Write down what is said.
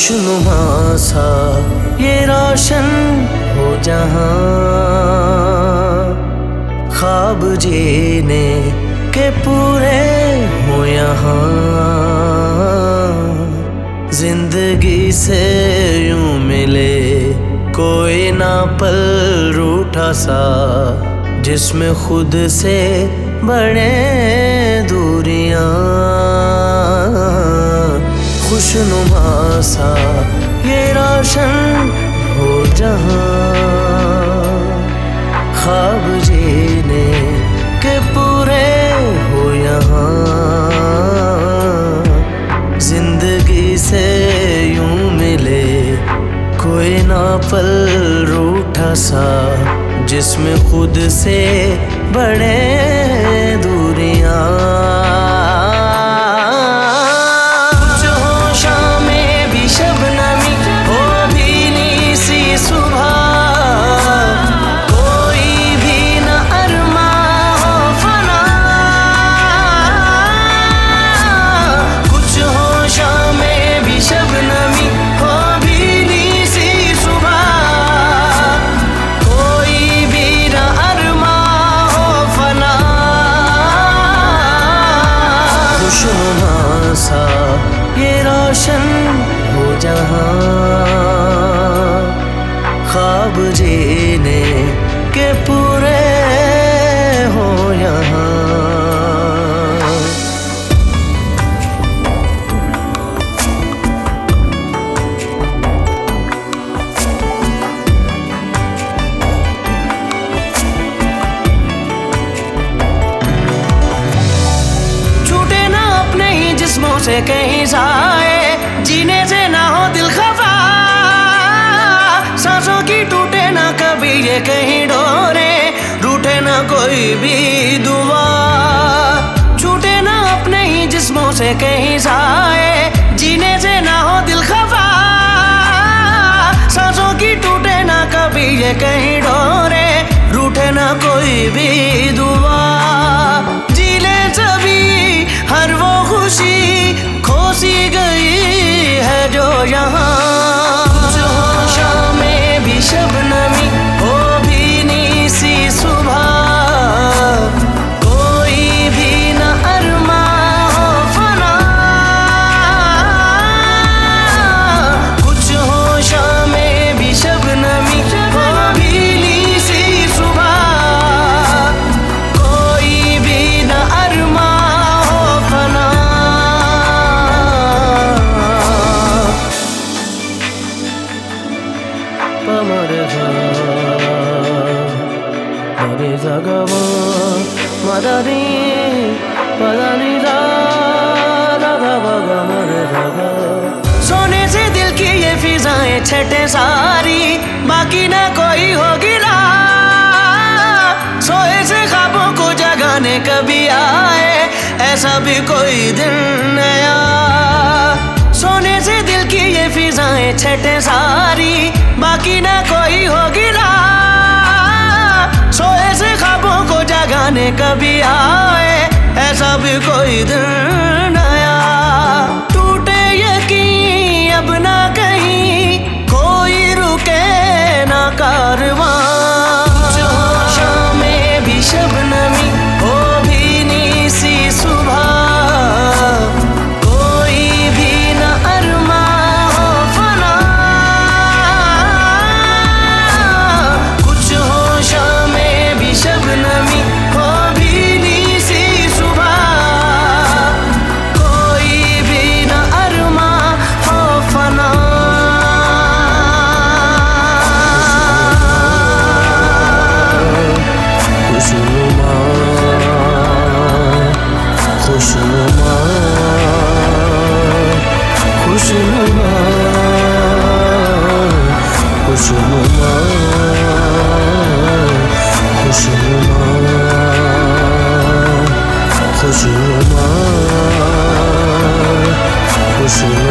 खुशनुमा सा ये रोशन हो जहां, ख्वाब जीने के पूरे हो यहाँ। जिंदगी से यूं मिले कोई ना पल रूठा सा, जिसमें खुद से बड़े दूरियां। खुशनुमा सा ये रोशन हो जहां, ख्वाब जीने के पूरे हो यहाँ। जिंदगी से यूं मिले कोई ना पल रूठा सा, जिसमें खुद से बड़े दूरियां। खुशनुमा सा ये रोशन हो जहां, ख्वाब जीने के पूरे हो यहाँ। से कहीं जाए, जीने से ना हो दिल खफा, सांसों की टूटे ना कभी ये कहीं डोरे, रूठे ना कोई भी दुआ। छूटे ना अपने ही जिस्मों से कहीं जाए, जीने से ना हो दिल खफा, सांसों की टूटे ना कभी ये कहीं डोरे, रूठे ना कोई भी दुआ। जी ले सभी हर वो खुशी खोसी गई है जो यहाँ। शाम में भी शबनमी हो भीनी सी सुबह, कोई भी न अरमा हो फना। कुछ हो शाम में भी शबनमी हो भीनी सी सुबह, कोई भी न अरमा हो फना। सोने से दिल की ये फिजाएं छटे सारी, बाकी ना कोई होगी ना। सोए से ख्वाबों को जगाने कभी आए, ऐसा भी कोई दिन नया। सोने से दिल की ये फिजाएं छटे सारी, बाकी ना कोई होगी ना। सोए से ख्वाबों को जगाने कभी आए, ऐसा भी कोई दिन नया। टूटे यकीन अब ना कहीं कोई रुके ना कारवां। शाम में भी शबनमी हो भीनी सी सुबह, कोई भी न अरमा हो फना। कुछ हो शाम में भी शबनमी हो भीनी सी सुबह, कोई भी न अरमा हो फना। खुशनुमा खुशनुमा खुशनुमा खुशनुमा खुशनुमा खुशनुमा खुशनुमा।